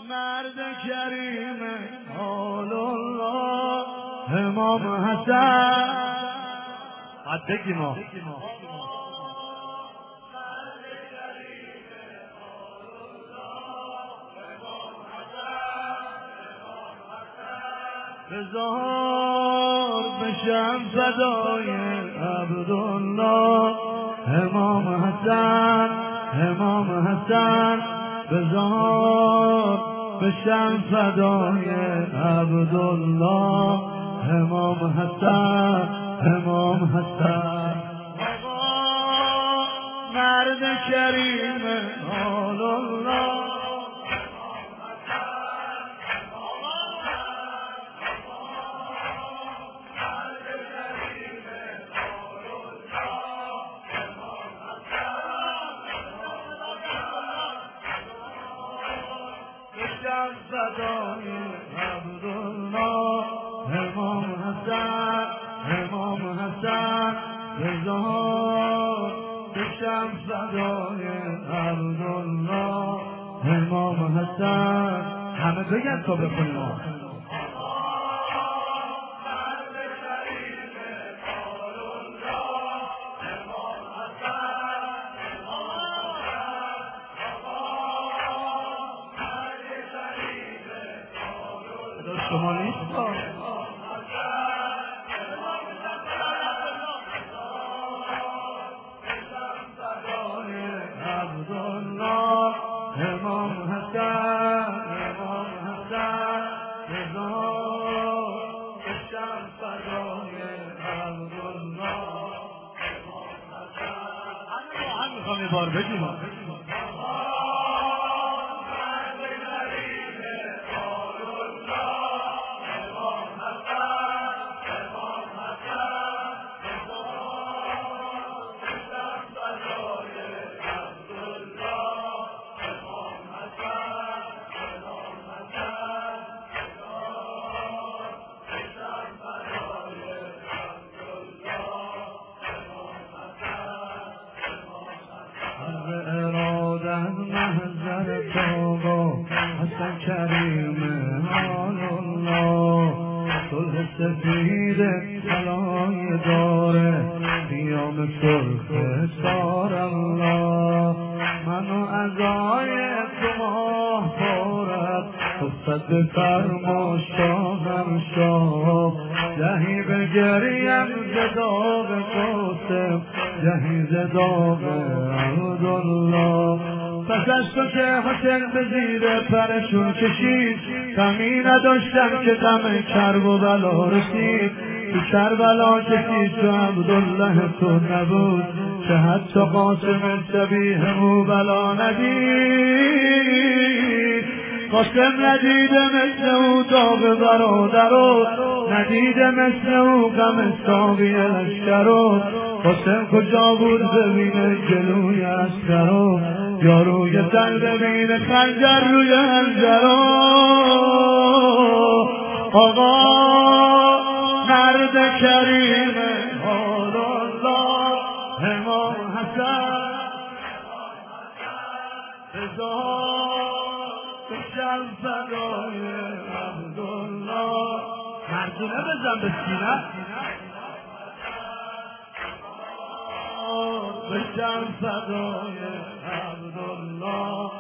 مرد کریم آل الله امام حسن باید بگیم ها بزار بشم فدای عبدالله امام حسن امام حسن بزار بشم فدای عبدالله امام حسن امام حسن آقا مرد کریم آل الله فدای عبدالله امام حسن امام حسن بزار بشم فدای عبدالله امام حسن همه بگن تا بخونیم شما نیست عبدالله امام حسن امام حسن بشم فدای عبدالله هم میخوام یه بار بگیم محضر توبا حسن کریم آل الله صلح سفید طلای داره قیام سرخ سار الله منو ازای تو ماه بارد افتد به فرما شاهم شاه جهی بگریم زداغ قاسم جهی زداغ عبدالله پس از تو که حسین به زیر پرشون کشید غمی نداشتم که غم کرب و بلا رسید تو کربلا کسی تو عبدالله تو نبود که حتی قاسم شبیه او بلا ندید قاسم ندیده مثل او داغ برادرو ندیده مثل او غم ساقی لشکرو قاسم کجا بود ببینه جلوی اسکرو یا روی تن ببینه خنجر روی حنجرو آقا مرد کریم آل الله امام حسن بزار بشم فدای عبدالله مردونه بزن به سینه بشم فدای عبدالله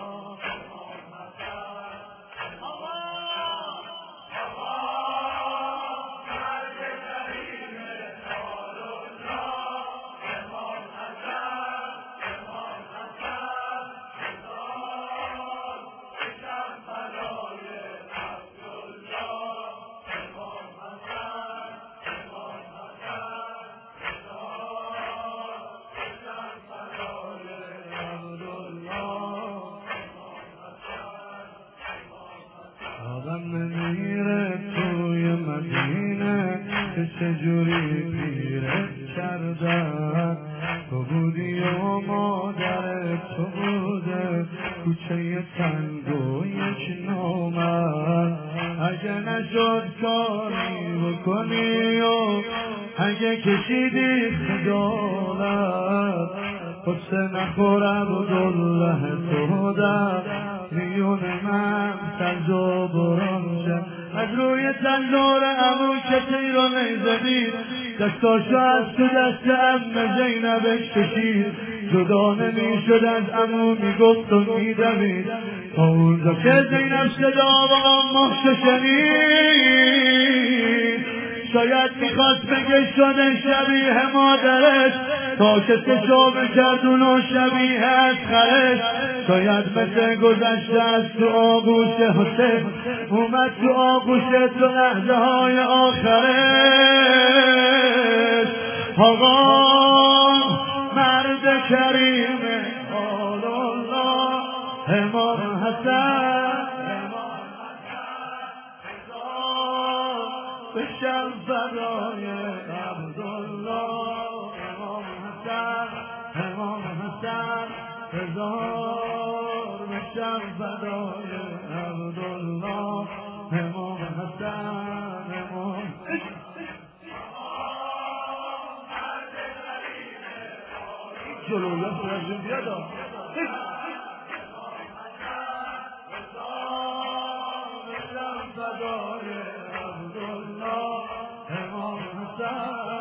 آدم میره توی مدینه که چجوری پیرت کردن تو بودی و مادر تو بوده کوچه تنگ و یک نامرد اگه نشد کاری بکنی و اگه کشیدی خجالت قصه نخور عبدالله تو در میون من سرز و بران شد از روی تنور عمو که تیر و نیزدید دستاشو از تو دست عم زینبش کشید جدا نمی شد از عمو میگفت و میدوید تا اونجا که زینب صدا و آماش شنید شاید میخواست بگه شده شبیه مادرش تا که چشم کردون و شبیه از خرش شاید مثل گذشته از تو آغوش حسین اومد تو آغوش تو لحظه های آخرش آقا مرد کریم آل الله امام حسن بشم فدای عبدالله امام حسن هزار بشم فدای عبدالله امام حسن جلویت رجل بیادا بشم فدای عبدالله امام حسن